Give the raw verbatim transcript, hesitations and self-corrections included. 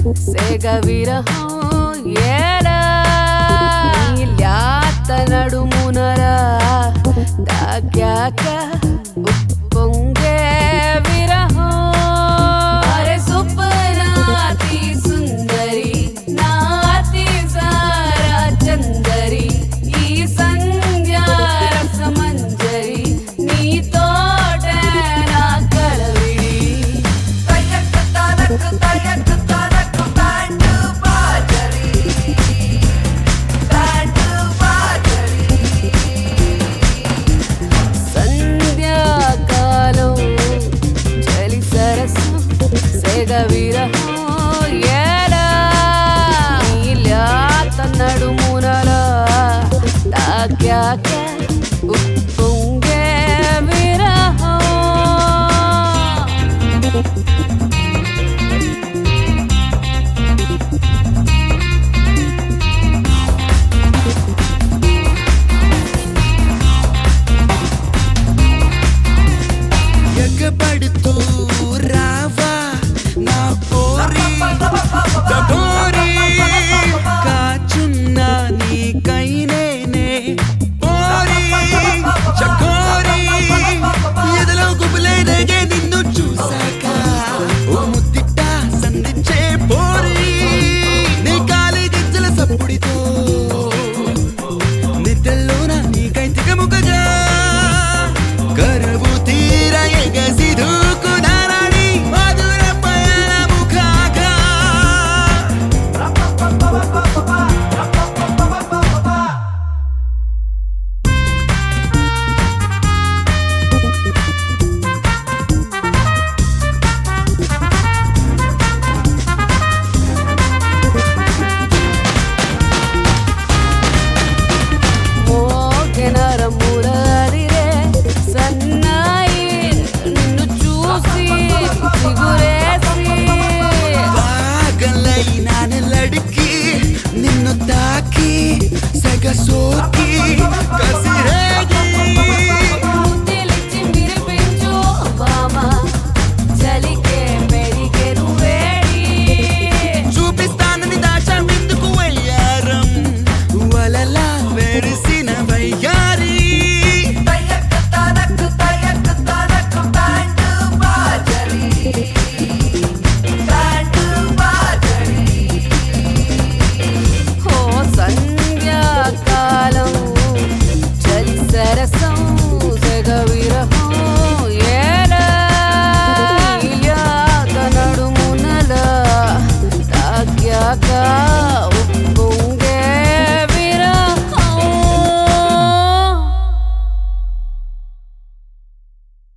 సెగ విరహం ఏరా ల్యాత నడుమునరా తాకాక ఉప్పొంగే విరహం అరే సుప్నాతి సుందరి నాతి సారా చందరి ఈ సంధ్యా రసమంజరి నీతోటే నా కలవిడి తయక్ తరక్ తయక్ తరక్ బ్యాండ్ బాజరి బ్యాండ్ బాజరి సంధ్యాకాలం చలి సరసం సెగ విరహం ఏలా నీల్యాత నడుమునలా తాకాక ఉప్పొంగే విరహం ఎగబడుతూ రావా నా పోరి దబోరి కాచున్నా నీకైనేనే పోరి చకోరి ఎదలో గుబులే రేగే నిన్ను చూసాక ఓ ముద్దిట్ట సంధించే పోరి నీ కాలి గిజ్జల సప్పుడితో నిద్రలోన నీకై తికముకగా కరువు తీర ఎగసి దూకుదారని మధుర పయనము కాగా మోగెనర మురళిరే సన్నాయి నిన్ను చూసి చిగురేసి పాగలైన లడికి నిన్ను తాకి సగ సోకి